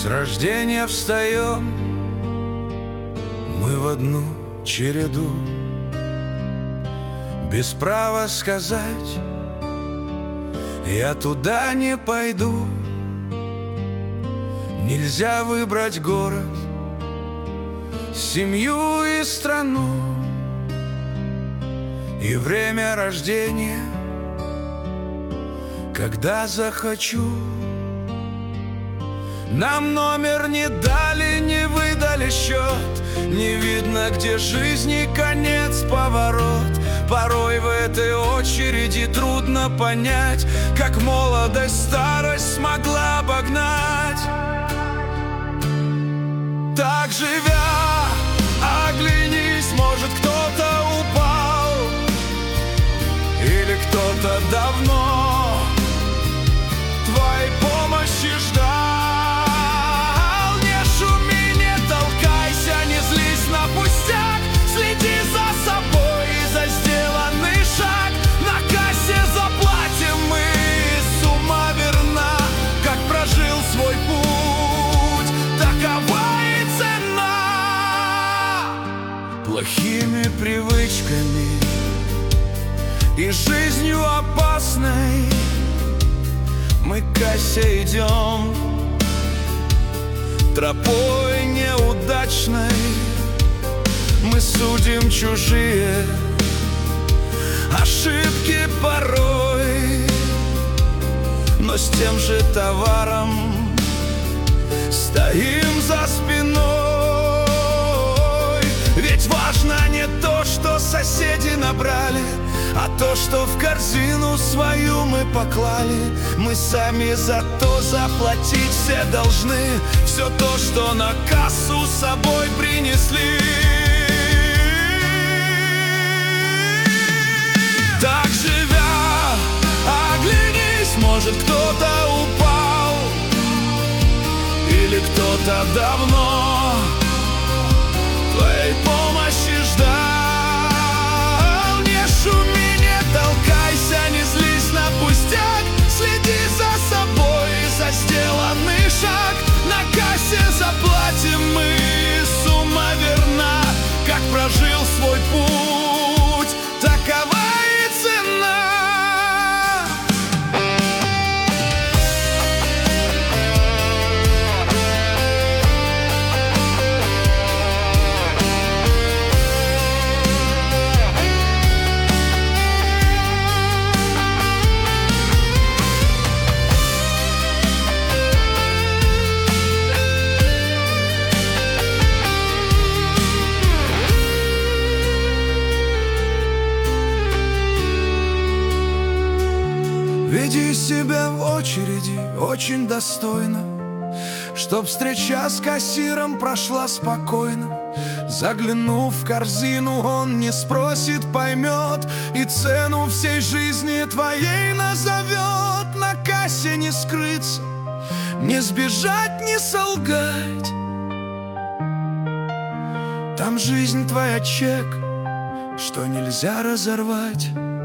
рождения встаем мы в одну череду, без права сказать «я туда не пойду». Нельзя выбрать город, семью и страну, и время рождения, когда захочу. Нам номер не дали, не выдали счет, не видно, где жизни конец, поворот. Порой в этой очереди трудно понять, как молодость старость смогла обогнать. Так живя, оглянись, может, кто-то упал, или кто-то давно твоей помощи ждал. Не шуми, не толкайся, не злись на пустяк, следи за собой и за сделанный шаг. На кассе заплатим мы, сумма верна, как прожил свой путь, такова и цена. Плохими привычками и жизнью опасной мы к кассе идем, тропой неудачной. Мы судим чужие ошибки порой, но с тем же товаром стоим за спиной. Ведь важно не то, что соседи набрали, а то, что в корзину свою мы поклали. Мы сами за то заплатить все должны, все то, что на кассу с собой принесли. Так живя, оглянись, может, кто-то упал, или кто-то давно твоей помощи ждал. Не шуми, не толкайся, не злись на пустяк, следи за собой и за сделанный шаг. На кассе заплатим мы, сумма верна, как прожил свой путь, такова и цена. Веди себя в очереди очень достойно, чтоб встреча с кассиром прошла спокойно. Заглянув в корзину, он не спросит, поймет, и цену всей жизни твоей назовет. На кассе не скрыться, не сбежать, не солгать. Там жизнь твоя чек, что нельзя разорвать.